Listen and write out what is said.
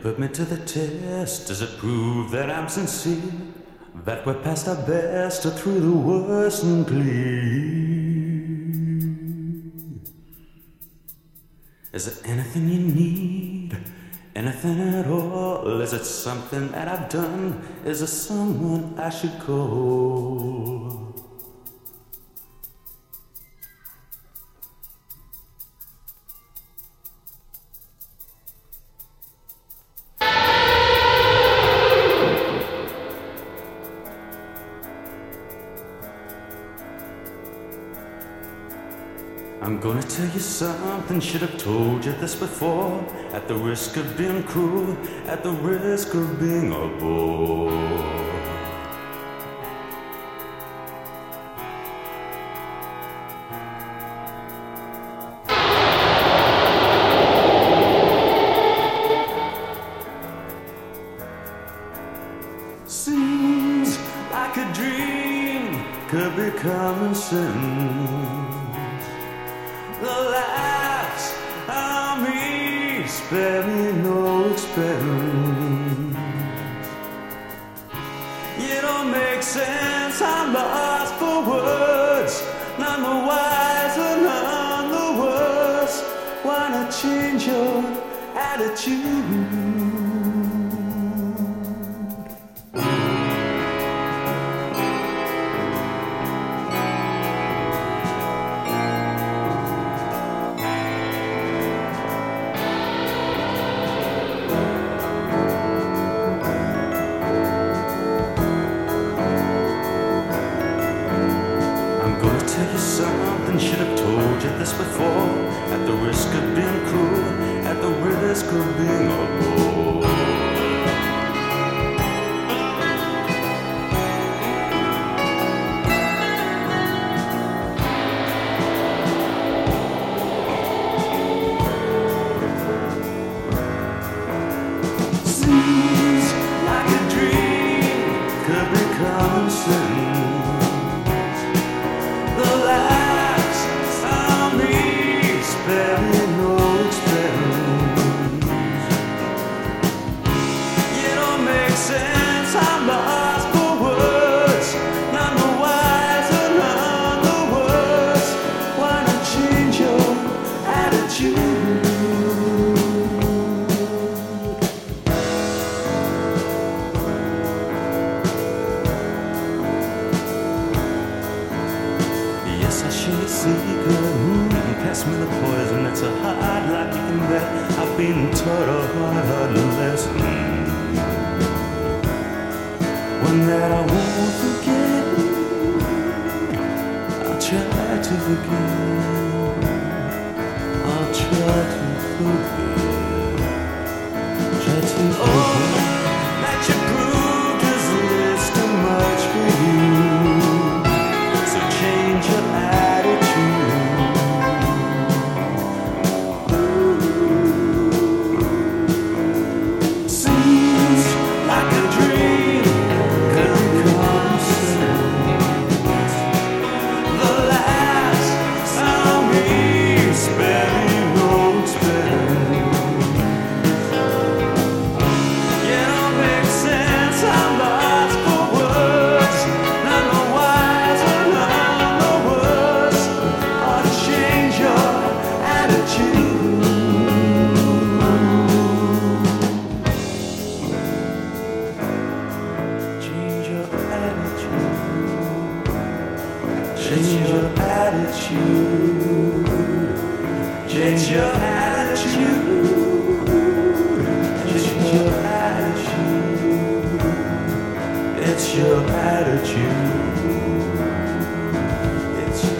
put me to the test. Does it prove that I'm sincere? That we're past our best or through the worst and clear? Is it anything you need? Anything at all? Is it something that I've done? Is it someone I should call? I'm gonna tell you something, should have told you this before. At the risk of being cruel, at the risk of being a bore. Seems like a dream could be common sense. The laughs on me spare me no expense. You don't make sense, I'm lost for words. None the wiser, none the worse. Why not change your attitude? Tell you something, should have told you this before. At the risk of being cruel, at the risk of being a bore. Seems like a dream could be common sense. The laughs on me spare me no expense. You don't make sense, I'm lost for words. None the wiser, none the worse. Why not change your attitude? Yes, I share a secret. Pass me the poison, it's a hard life you can bet. I've been taught a hard lesson, one that I won't forget. I'll try to forget. I'll try to forget. Try to forget. That you proved is too much for you. So change your attitude. Seems like a dream could become sense. The laughs on me spare me no expense. You don't make sense, I'm lost for words. None the wiser, none the worse. Ought to change your attitude. Change your attitude. Change your attitude. Change your attitude. Change your attitude. It's your attitude. It's your